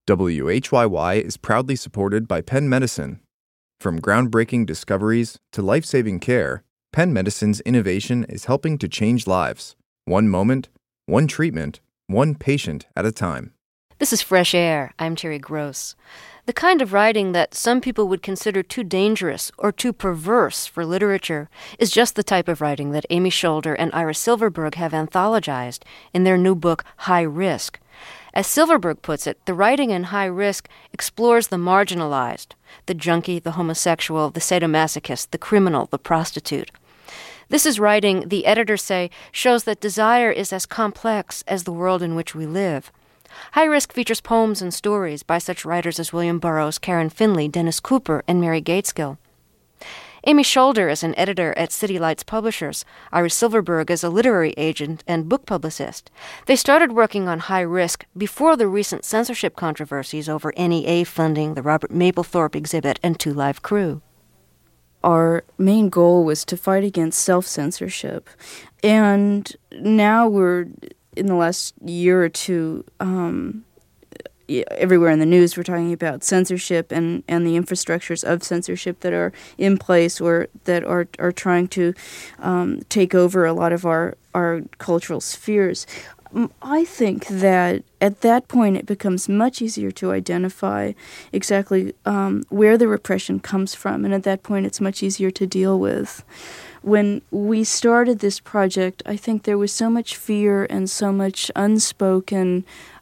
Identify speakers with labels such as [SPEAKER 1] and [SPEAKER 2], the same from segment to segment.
[SPEAKER 1] WHYY is proudly supported by Penn Medicine. From groundbreaking discoveries to life-saving care, Penn Medicine's innovation is helping to change lives. One moment, one treatment, one patient at a time.
[SPEAKER 2] This is Fresh Air. I'm Terry Gross. The kind of writing that some people would consider too dangerous or too perverse for literature is just the type of writing that Amy Scholder and Ira Silverberg have anthologized in their new book, High Risk. As Silverberg puts it, the writing in High Risk explores the marginalized, the junkie, the homosexual, the sadomasochist, the criminal, the prostitute. This is writing, the editors say, shows that desire is as complex as the world in which we live. High Risk features poems and stories by such writers as William Burroughs, Karen Finley, Dennis Cooper, and Mary Gateskill. Amy Scholder is an editor at City Lights Publishers. Ira Silverberg is a literary agent and book publicist. They started working on High Risk before the recent censorship controversies over NEA funding, the Robert Mapplethorpe exhibit, and Two Live Crew.
[SPEAKER 3] Our main goal was to fight against self-censorship. And now we're, in the last year or two, everywhere in the news we're talking about censorship and the infrastructures of censorship that are in place or that are trying to take over a lot of our cultural spheres. I think that at that point it becomes much easier to identify exactly where the repression comes from, and at that point it's much easier to deal with. When we started this project, I think there was so much fear and so much unspoken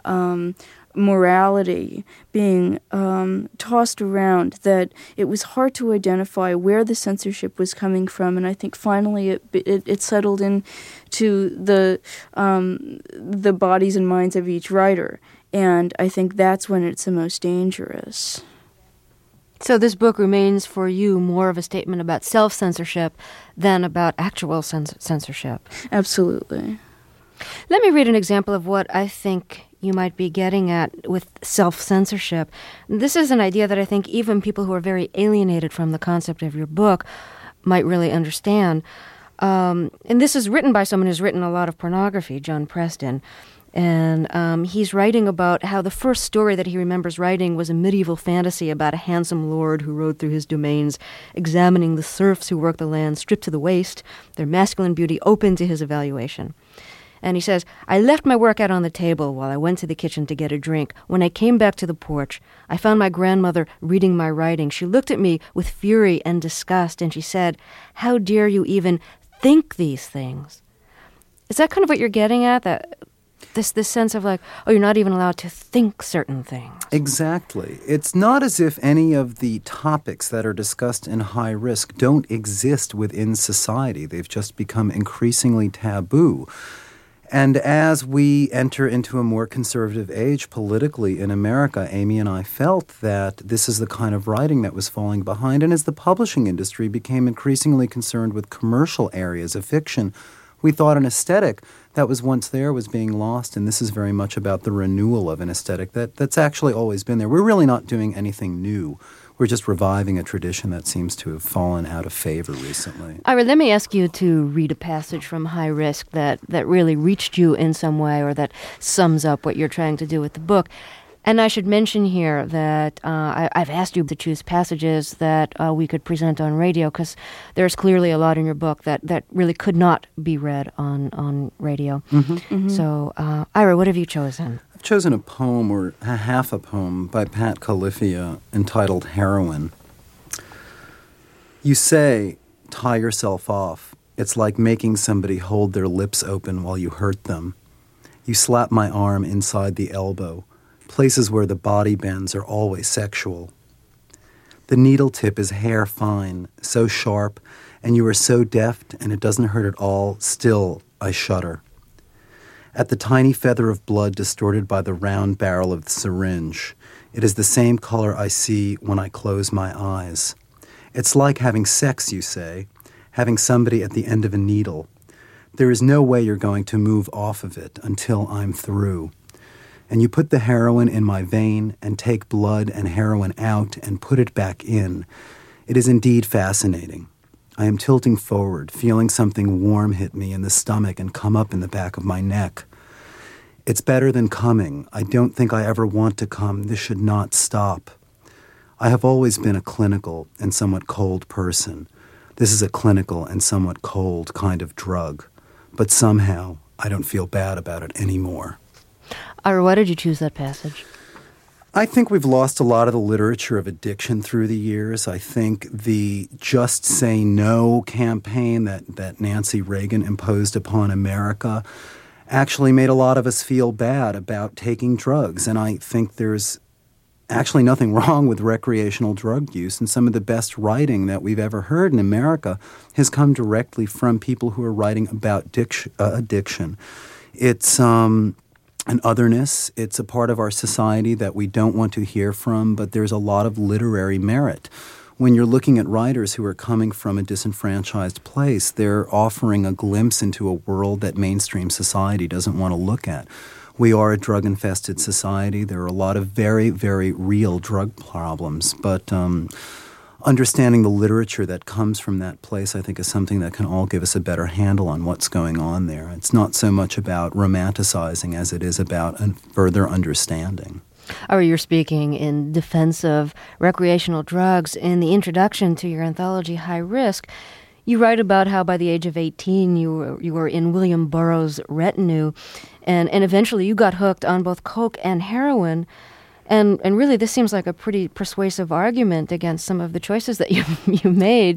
[SPEAKER 3] morality being tossed around that it was hard to identify where the censorship was coming from, and I think finally it settled into the bodies and minds of each writer, and I think that's when it's the most dangerous.
[SPEAKER 2] So this book remains for you more of a statement about self-censorship than about actual censorship.
[SPEAKER 3] Absolutely.
[SPEAKER 2] Let me read an example of what I think you might be getting at with self-censorship. This is an idea that I think even people who are very alienated from the concept of your book might really understand. And this is written by someone who's written a lot of pornography, John Preston. And he's writing about how the first story that he remembers writing was a medieval fantasy about a handsome lord who rode through his domains, examining the serfs who worked the land stripped to the waist, their masculine beauty open to his evaluation. And he says, I left my work out on the table while I went to the kitchen to get a drink. When I came back to the porch, I found my grandmother reading my writing. She looked at me with fury and disgust, and she said, how dare you even think these things? Is that kind of what you're getting at? That this sense of like, oh, you're not even allowed to think certain things.
[SPEAKER 4] Exactly. It's not as if any of the topics that are discussed in High Risk don't exist within society. They've just become increasingly taboo. And as we enter into a more conservative age politically in America, Amy and I felt that this is the kind of writing that was falling behind. And as the publishing industry became increasingly concerned with commercial areas of fiction, we thought an aesthetic that was once there was being lost, and this is very much about the renewal of an aesthetic that's actually always been there. We're really not doing anything new. We're just reviving a tradition that seems to have fallen out of favor recently.
[SPEAKER 2] Ira, let me ask you to read a passage from High Risk that really reached you in some way or that sums up what you're trying to do with the book. And I should mention here that I've asked you to choose passages that we could present on radio because there's clearly a lot in your book that really could not be read on radio. Mm-hmm. Mm-hmm. So, Ira, what have you chosen?
[SPEAKER 4] I've chosen a poem, or half a poem, by Pat Califia entitled Heroin. You say, tie yourself off. It's like making somebody hold their lips open while you hurt them. You slap my arm inside the elbow. Places where the body bends are always sexual. The needle tip is hair fine, so sharp, and you are so deft and it doesn't hurt at all. Still, I shudder. At the tiny feather of blood distorted by the round barrel of the syringe, it is the same color I see when I close my eyes. It's like having sex, you say, having somebody at the end of a needle. There is no way you're going to move off of it until I'm through. And you put the heroin in my vein and take blood and heroin out and put it back in. It is indeed fascinating. I am tilting forward, feeling something warm hit me in the stomach and come up in the back of my neck. It's better than coming. I don't think I ever want to come. This should not stop. I have always been a clinical and somewhat cold person. This is a clinical and somewhat cold kind of drug. But somehow, I don't feel bad about it anymore.
[SPEAKER 2] Ira, why did you choose that passage?
[SPEAKER 4] I think we've lost a lot of the literature of addiction through the years. I think the Just Say No campaign that Nancy Reagan imposed upon America actually made a lot of us feel bad about taking drugs. And I think there's actually nothing wrong with recreational drug use. And some of the best writing that we've ever heard in America has come directly from people who are writing about addiction. It's an otherness. It's a part of our society that we don't want to hear from, but there's a lot of literary merit. When you're looking at writers who are coming from a disenfranchised place, they're offering a glimpse into a world that mainstream society doesn't want to look at. We are a drug-infested society. There are a lot of very, very real drug problems, but understanding the literature that comes from that place, I think, is something that can all give us a better handle on what's going on there. It's not so much about romanticizing as it is about a further understanding.
[SPEAKER 2] Or you're speaking in defense of recreational drugs. In the introduction to your anthology, High Risk, you write about how by the age of 18 you were in William Burroughs' retinue, and eventually you got hooked on both coke and heroin. And really, this seems like a pretty persuasive argument against some of the choices that you made,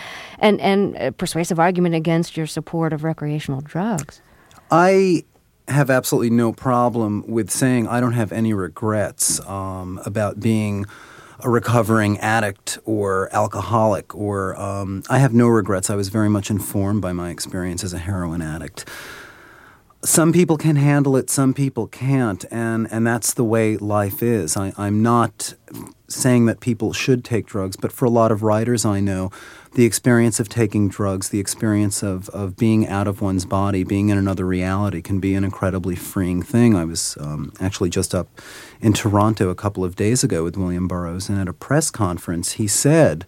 [SPEAKER 2] and a persuasive argument against your support of recreational drugs.
[SPEAKER 4] I have absolutely no problem with saying I don't have any regrets about being a recovering addict or alcoholic, or I have no regrets. I was very much informed by my experience as a heroin addict. Some people can handle it, some people can't, and that's the way life is. I'm not saying that people should take drugs, but for a lot of writers I know, the experience of taking drugs, the experience of being out of one's body, being in another reality can be an incredibly freeing thing. I was actually just up in Toronto a couple of days ago with William Burroughs, and at a press conference he said,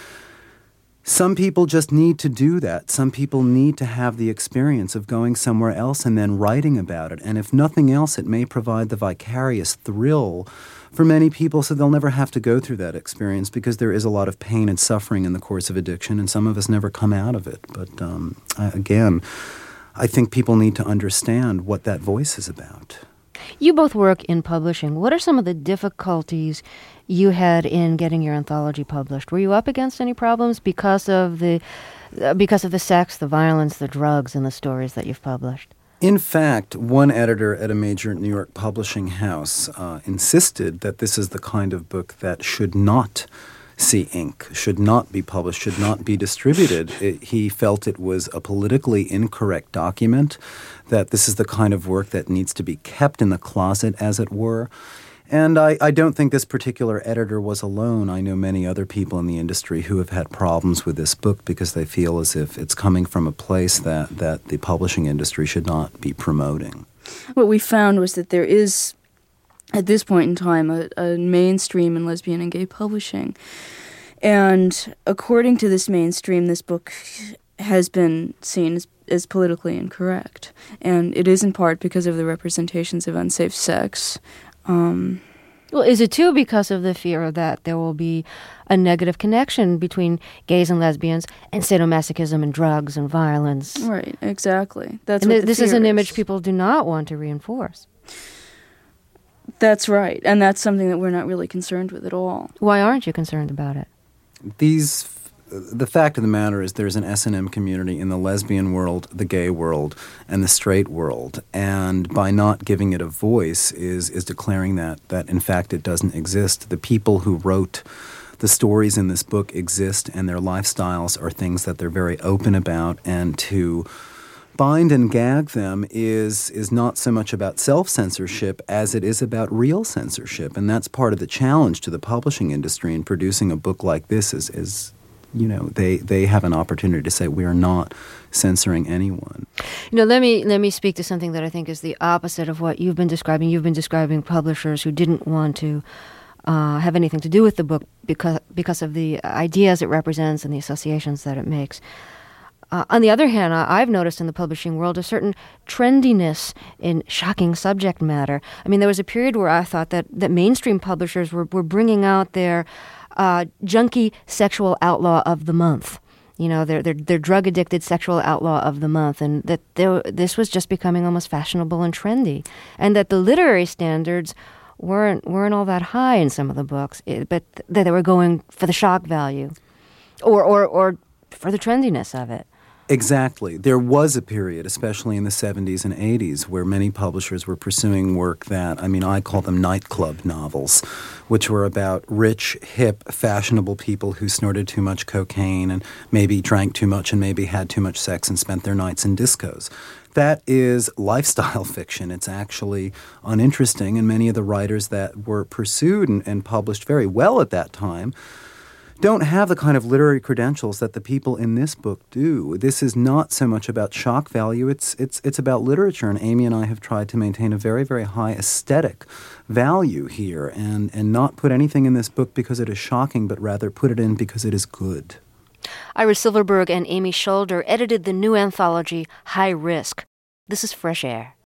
[SPEAKER 4] some people just need to do that. Some people need to have the experience of going somewhere else and then writing about it. And if nothing else, it may provide the vicarious thrill for many people so they'll never have to go through that experience, because there is a lot of pain and suffering in the course of addiction, and some of us never come out of it. But again, I think people need to understand what that voice is about.
[SPEAKER 2] You both work in publishing. What are some of the difficulties you had in getting your anthology published? Were you up against any problems because of the sex, the violence, the drugs, and the stories that you've published?
[SPEAKER 4] In fact, one editor at a major New York publishing house insisted that this is the kind of book that should not see ink, should not be published, should not be distributed. He felt it was a politically incorrect document, that this is the kind of work that needs to be kept in the closet, as it were. And I don't think this particular editor was alone. I know many other people in the industry who have had problems with this book because they feel as if it's coming from a place that the publishing industry should not be promoting.
[SPEAKER 3] What we found was that there is, at this point in time, a mainstream in lesbian and gay publishing. And according to this mainstream, this book has been seen as politically incorrect. And it is in part because of the representations of unsafe sex.
[SPEAKER 2] Well, is it too because of the fear that there will be a negative connection between gays and lesbians and sadomasochism and drugs and violence?
[SPEAKER 3] Right, exactly. That's
[SPEAKER 2] and
[SPEAKER 3] what
[SPEAKER 2] this is an image people do not want to reinforce.
[SPEAKER 3] That's right, and that's something that we're not really concerned with at all.
[SPEAKER 2] Why aren't you concerned about it?
[SPEAKER 4] The fact of the matter is there's an S&M community in the lesbian world, the gay world, and the straight world. And by not giving it a voice is declaring that in fact it doesn't exist. The people who wrote the stories in this book exist, and their lifestyles are things that they're very open about. And to bind and gag them is not so much about self-censorship as it is about real censorship. And that's part of the challenge to the publishing industry in producing a book like this is they have an opportunity to say we are not censoring anyone.
[SPEAKER 2] Let me speak to something that I think is the opposite of what you've been describing. You've been describing publishers who didn't want to have anything to do with the book because of the ideas it represents and the associations that it makes. On the other hand, I've noticed in the publishing world a certain trendiness in shocking subject matter. I mean, there was a period where I thought that mainstream publishers were bringing out their junkie sexual outlaw of the month. You know, their drug-addicted sexual outlaw of the month, and that this was just becoming almost fashionable and trendy, and that the literary standards weren't all that high in some of the books, but that they were going for the shock value, or for the trendiness of it.
[SPEAKER 4] Exactly. There was a period, especially in the 70s and 80s, where many publishers were pursuing work that, I call them nightclub novels, which were about rich, hip, fashionable people who snorted too much cocaine and maybe drank too much and maybe had too much sex and spent their nights in discos. That is lifestyle fiction. It's actually uninteresting, and many of the writers that were pursued and published very well at that time don't have the kind of literary credentials that the people in this book do. This is not so much about shock value. It's about literature, and Amy and I have tried to maintain a very, very high aesthetic value here and not put anything in this book because it is shocking, but rather put it in because it is good.
[SPEAKER 2] Ira Silverberg and Amy Sholder edited the new anthology, High Risk. This is Fresh Air.